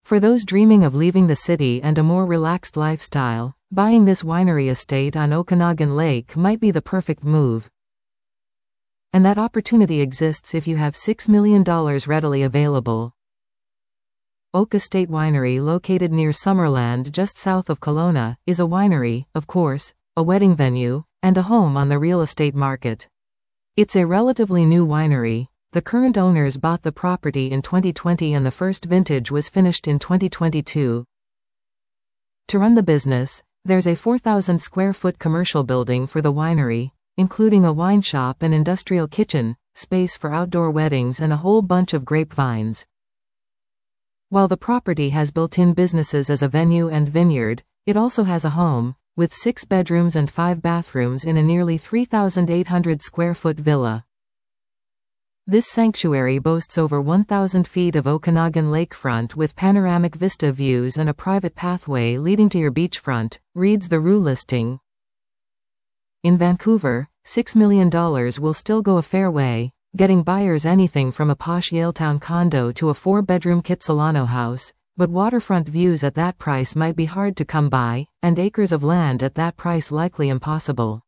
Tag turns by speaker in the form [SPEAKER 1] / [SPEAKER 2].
[SPEAKER 1] For those dreaming of leaving the city and a more relaxed lifestyle, buying this winery estate on Okanagan Lake might be the perfect move. And that opportunity exists if you have $6 million readily available. Oak Estate Winery, located near Summerland just south of Kelowna, is a winery, of course, a wedding venue, and a home on the real estate market. It's a relatively new winery. The current owners bought the property in 2020 and the first vintage was finished in 2022. To run the business, there's a 4,000 square foot commercial building for the winery, including a wine shop and industrial kitchen, space for outdoor weddings and a whole bunch of grapevines. While the property has built-in businesses as a venue and vineyard, it also has a home, with 6 bedrooms and 5 bathrooms in a nearly 3,800 square foot villa. This sanctuary boasts over 1,000 feet of Okanagan lakefront with panoramic vista views and a private pathway leading to your beachfront, reads the RU listing. In Vancouver, $6 million will still go a fair way, getting buyers anything from a posh Yaletown condo to a 4-bedroom Kitsilano house, but waterfront views at that price might be hard to come by, and acres of land at that price likely impossible.